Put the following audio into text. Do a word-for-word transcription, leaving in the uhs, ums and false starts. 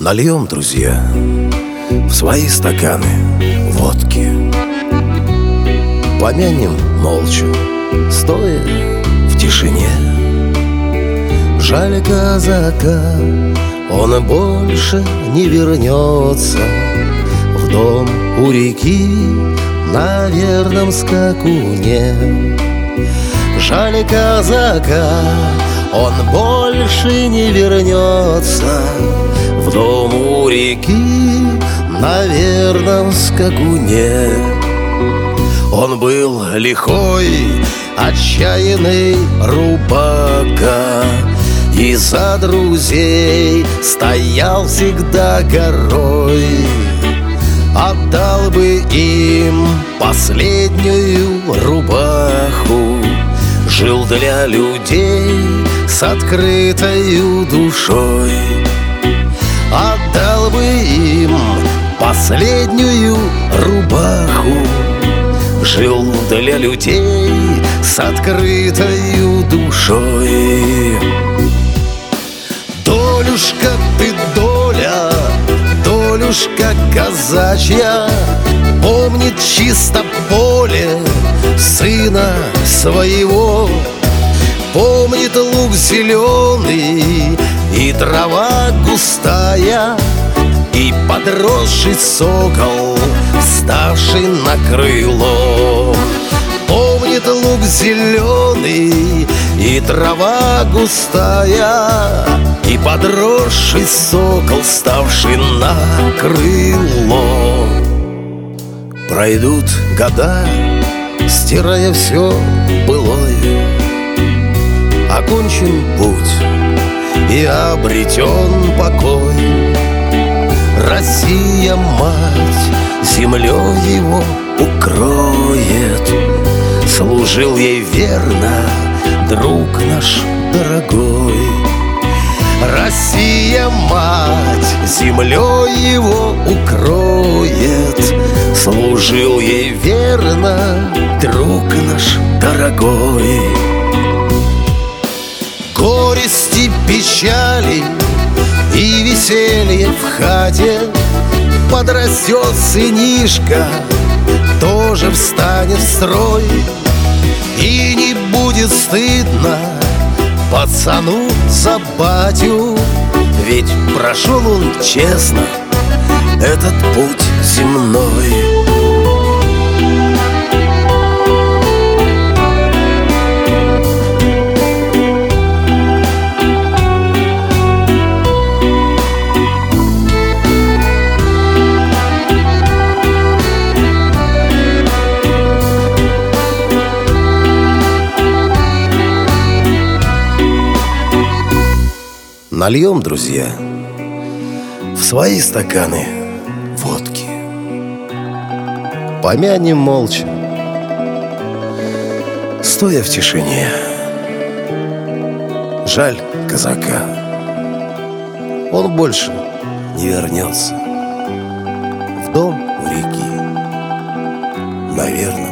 Нальем, друзья, в свои стаканы водки, помянем молча, стоя в тишине. Жаль казака, он больше не вернется в дом у реки на верном скакуне. Жаль казака, он больше не вернется в дом у реки на верном скакуне. Он был лихой, отчаянный рубака, и за друзей стоял всегда горой. Отдал бы им последнюю рубаху, жил для людей с открытою душой. Отдал бы им последнюю рубаху, жил для людей с открытою душой. Долюшка ты, доля, долюшка казачья, помнит чисто поле сына своего. Помнит луг зеленый и трава густая, и подросший сокол, вставший на крыло. Помнит луг зеленый и трава густая, и подросший сокол, вставший на крыло. Пройдут года, стирая все былое, окончен путь и обретен покой. Россия, мать, землей его укроет. Служил ей верно друг наш дорогой. Россия, мать, землей его укроет. Служил ей верно друг наш дорогой. Горести, печали и веселье в хате, подрастет сынишка, тоже встанет в строй. И не будет стыдно пацану за батю, ведь прошел он честно этот путь земной. Нальем, друзья, в свои стаканы водки, помянем молча, стоя в тишине. Жаль казака, он больше не вернется в дом у реки, наверное.